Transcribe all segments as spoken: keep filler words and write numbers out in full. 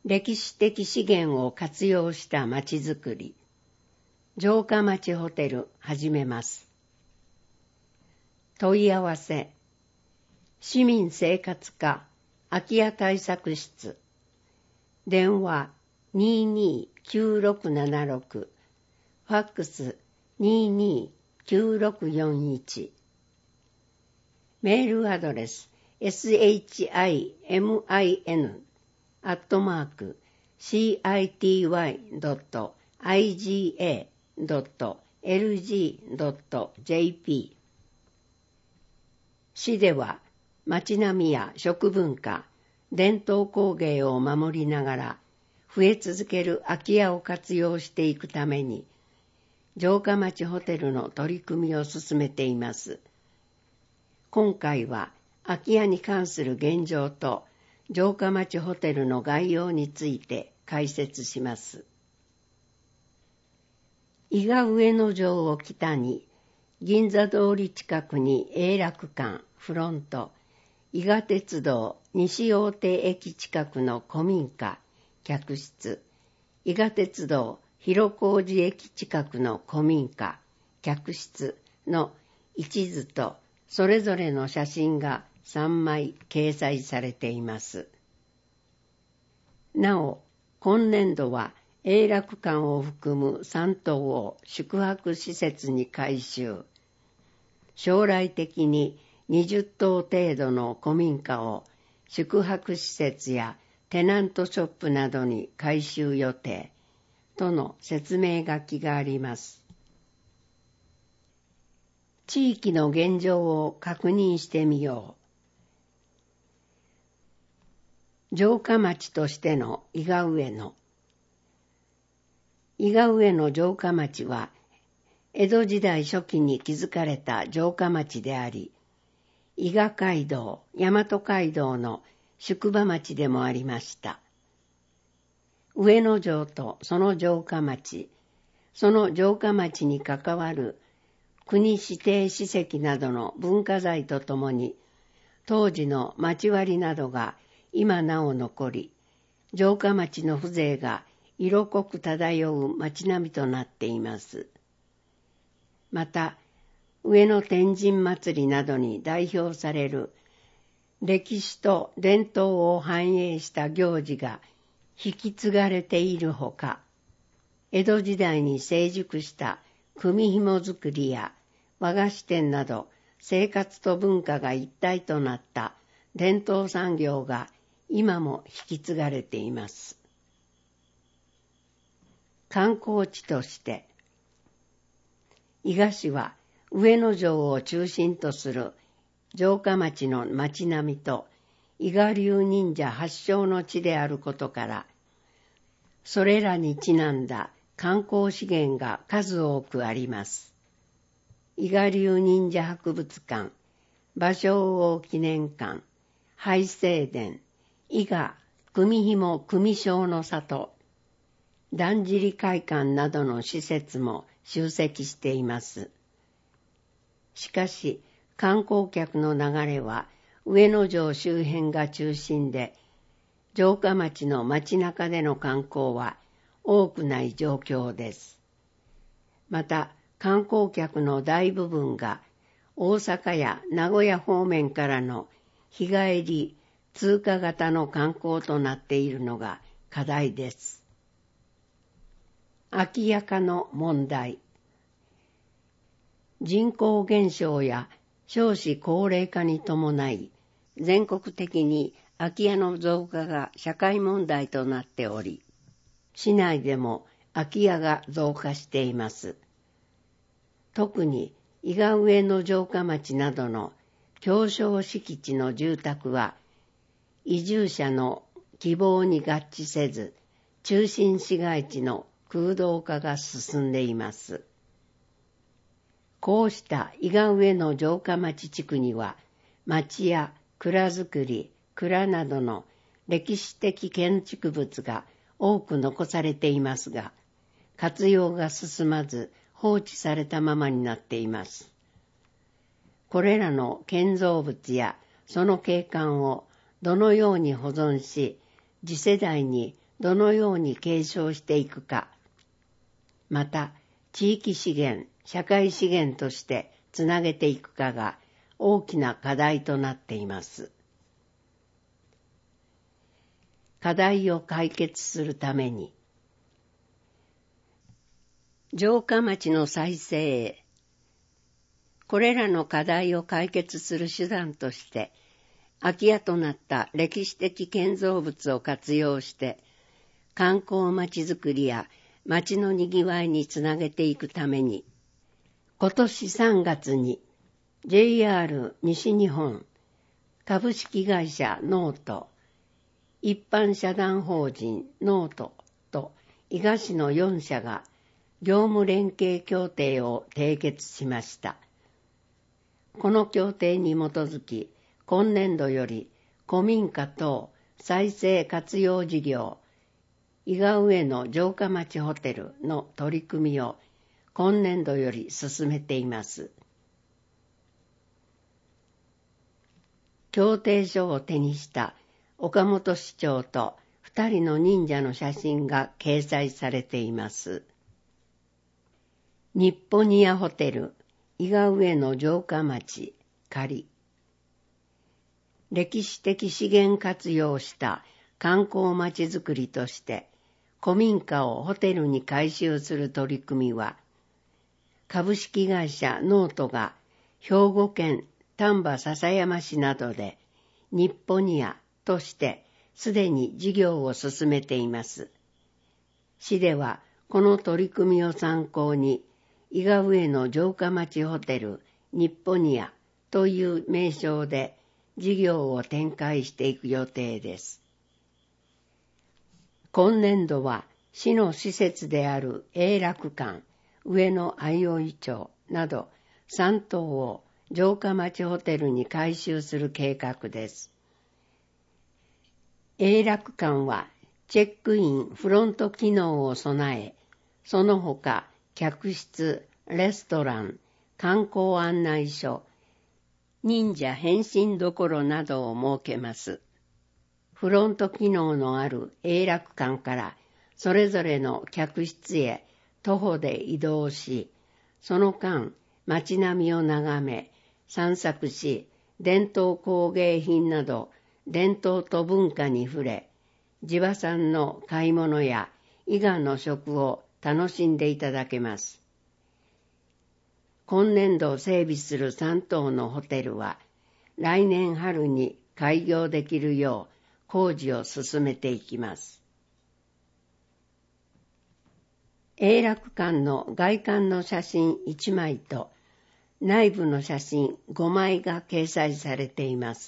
歴史的資源を活用したまちづくり、城下町ホテル始めます。問い合わせ、市民生活課空き家対策室、電話 にーにーきゅうろくななろく、ファックス にーにーきゅうろくよんいち、メールアドレス シミン アットマーク シーアイティーワイ ドット アイジーエー ドット エルジー ドット ジェーピー。 市では町並みや食文化、伝統工芸を守りながら増え続ける空き家を活用していくために城下町ホテルの取り組みを進めています。今回は空き家に関する現状と城下町ホテルの概要について解説します。伊賀上野城を北に銀座通り近くに永楽館フロント、伊賀鉄道西大手駅近くの古民家客室、伊賀鉄道広小路駅近くの古民家客室の一図とそれぞれの写真がさんまい掲載されています。なお、今年度は永楽館を含むさん棟を宿泊施設に改修。将来的ににじゅっ棟程度の古民家を宿泊施設やテナントショップなどに改修予定との説明書きがあります。地域の現状を確認してみよう。城下町としての伊賀上野。伊賀上野城下町は江戸時代初期に築かれた城下町であり、伊賀街道、大和街道の宿場町でもありました。上野城とその城下町、その城下町に関わる国指定史跡などの文化財とともに、当時の町割りなどが今なお残り、城下町の風情が色濃く漂う町並みとなっています。また、上野天神祭りなどに代表される歴史と伝統を反映した行事が引き継がれているほか、江戸時代に成熟した組紐作りや和菓子店など生活と文化が一体となった伝統産業が今も引き継がれています。観光地として、伊賀市は上野城を中心とする城下町の町並みと伊賀流忍者発祥の地であることから、それらにちなんだ観光資源が数多くあります。伊賀流忍者博物館、芭蕉王記念館、拝正殿、伊賀組紐組章の里、だんじり会館などの施設も集積しています。しかし、観光客の流れは上野城周辺が中心で、城下町の街中での観光は多くない状況です。また、観光客の大部分が大阪や名古屋方面からの日帰り通過型の観光となっているのが課題です。空き家化の問題。人口減少や少子高齢化に伴い、全国的に空き家の増加が社会問題となっており、市内でも空き家が増加しています。特に伊賀上野城下町などの狭小敷地の住宅は、移住者の希望に合致せず、中心市街地の空洞化が進んでいます。こうした伊賀上野城下町地区には、町や蔵造り、蔵などの歴史的建築物が多く残されていますが、活用が進まず放置されたままになっています。これらの建造物やその景観をどのように保存し、次世代にどのように継承していくか、また地域資源、社会資源としてつなげていくかが大きな課題となっています。課題を解決するために、城下町の再生へ、これらの課題を解決する手段として、空き家となった歴史的建造物を活用して、観光町づくりや町のにぎわいにつなげていくために、今年さんがつに ジェイアール 西日本株式会社ノート、一般社団法人ノートと伊賀市のよんしゃが業務連携協定を締結しました。この協定に基づき、今年度より古民家等再生活用事業、伊賀上野城下町ホテルの取り組みを今年度より進めています。協定書を手にした岡本市長と二人の忍者の写真が掲載されています。日本ニアホテル伊賀上野城下町仮。歴史的資源活用をした観光町づくりとして古民家をホテルに改修する取り組みは、株式会社ノートが兵庫県丹波篠山市などで日本ニアとしてすでに事業を進めています。市ではこの取り組みを参考に伊賀上野城下町ホテル日本ニアという名称で事業を展開していく予定です。今年度は市の施設である永楽館、上野相生町などさん棟を城下町ホテルに改修する計画です。永楽館はチェックイン・フロント機能を備え、その他客室、レストラン、観光案内所、忍者変身どころなどを設けます。フロント機能のある永楽館からそれぞれの客室へ徒歩で移動し、その間街並みを眺め、散策し、伝統工芸品など伝統と文化に触れ、地場産の買い物や伊賀の食を楽しんでいただけます。今年度整備するさん棟のホテルは、来年春に開業できるよう工事を進めていきます。永楽館の外観の写真いちまいと内部の写真ごまいが掲載されています。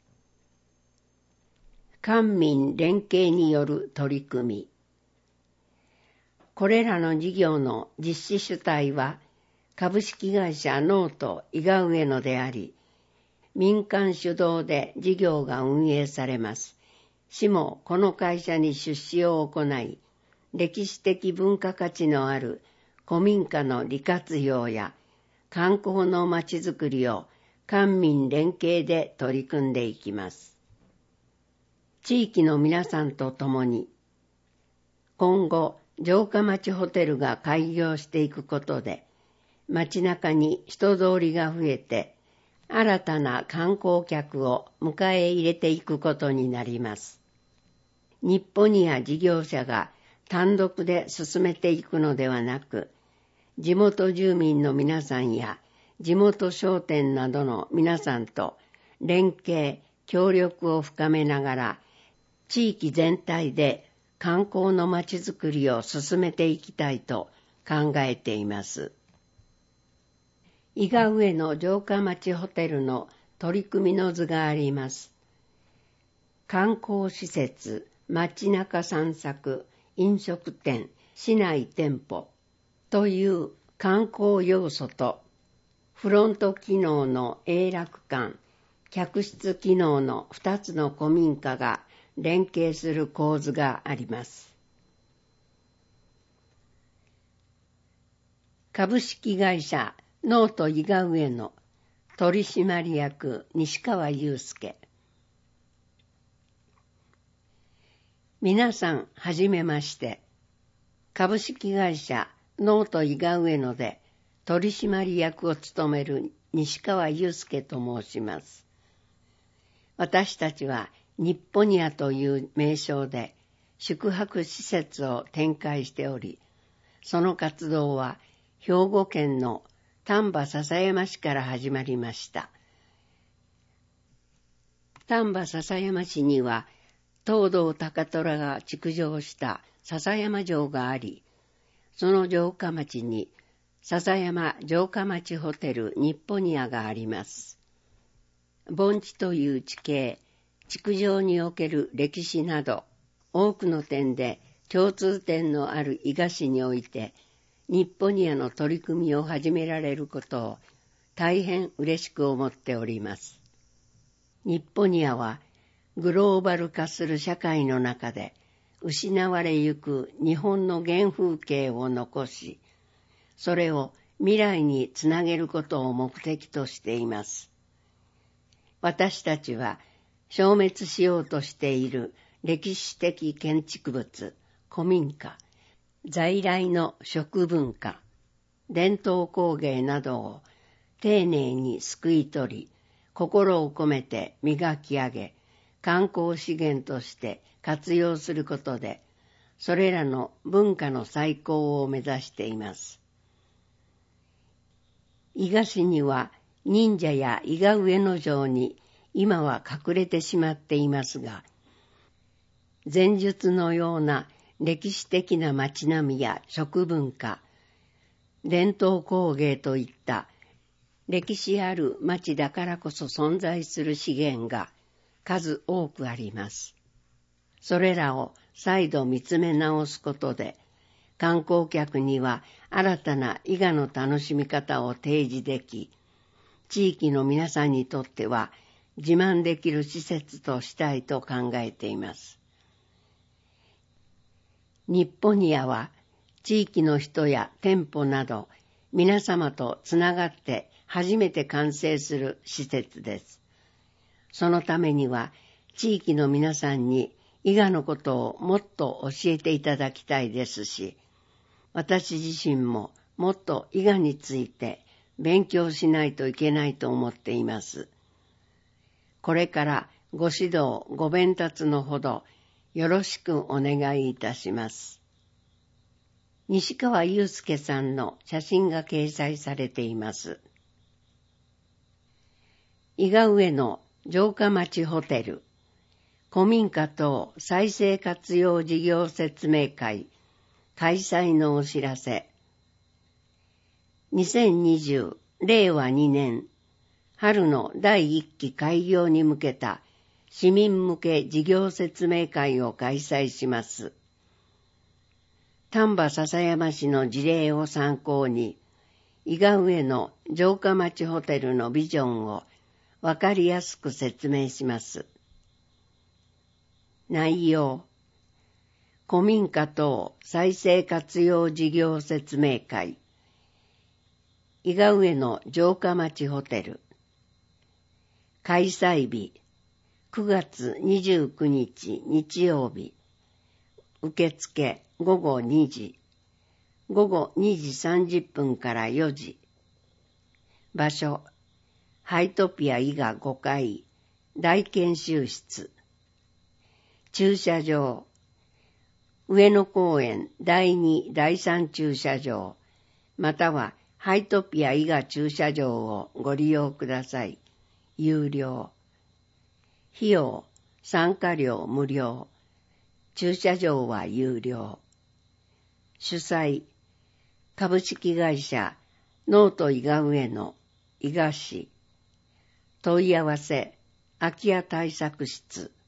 官民連携による取り組み。これらの事業の実施主体は株式会社ノート伊賀上野であり、民間主導で事業が運営されます。市もこの会社に出資を行い、歴史的文化価値のある古民家の利活用や観光のまちづくりを官民連携で取り組んでいきます。地域の皆さんと共に、今後城下町ホテルが開業していくことで、街中に人通りが増えて、新たな観光客を迎え入れていくことになります。日本には事業者が単独で進めていくのではなく、地元住民の皆さんや地元商店などの皆さんと連携、協力を深めながら、地域全体で観光のまちづくりを進めていきたいと考えています。伊賀上野城下町ホテルの取り組みの図があります。観光施設、街中散策、飲食店、市内店舗という観光要素と、フロント機能の永楽館、客室機能のふたつの古民家が連携する構図があります。株式会社ノート伊賀上野取締役西川祐介。 皆さん、はじめまして。株式会社ノート伊賀上野で取締役を務める西川祐介と申します。私たちは日本屋という名称で宿泊施設を展開しており、その活動は兵庫県の丹波篠山市から始まりました。丹波篠山市には東堂高虎が築城した篠山城があり、その城下町に篠山城下町ホテル日本屋があります。盆地という地形、築城における歴史など、多くの点で共通点のある伊賀市において、日本屋の取り組みを始められることを大変嬉しく思っております。日本屋はグローバル化する社会の中で失われゆく日本の原風景を残し、それを未来につなげることを目的としています。私たちは消滅しようとしている歴史的建築物、古民家、在来の食文化、伝統工芸などを丁寧にすくい取り、心を込めて磨き上げ、観光資源として活用することで、それらの文化の再興を目指しています。伊賀市には忍者や伊賀上野城に今は隠れてしまっていますが、前述のような歴史的な町並みや食文化、伝統工芸といった歴史ある町だからこそ存在する資源が数多くあります。それらを再度見つめ直すことで、観光客には新たな伊賀の楽しみ方を提示でき、地域の皆さんにとっては自慢できる施設としたいと考えています。日本屋は地域の人や店舗など皆様とつながって初めて完成する施設です。そのためには地域の皆さんに伊賀のことをもっと教えていただきたいですし、私自身ももっと伊賀について勉強しないといけないと思っています。これからご指導ご鞭撻のほどよろしくお願いいたします。西川祐介さんの写真が掲載されています。伊賀上野城下町ホテル古民家等再生活用事業説明会開催のお知らせ。にせんにじゅうれいわにねん春のだいいっき開業に向けた市民向け事業説明会を開催します。丹波篠山市の事例を参考に、伊賀上野城下町ホテルのビジョンをわかりやすく説明します。内容、古民家等再生活用事業説明会、伊賀上野城下町ホテル、開催日、くがつにじゅうくにち日曜日、受付ごごにじ、ごごにじさんじゅっぷんからよじ、場所、ハイトピア伊賀ごかい、大研修室、駐車場、上野公園だいに、だいさん駐車場、またはハイトピア伊賀駐車場をご利用ください。有料。費用、参加料無料。駐車場は有料。主催、株式会社ノート伊賀上野伊賀市。問い合わせ、空き家対策室。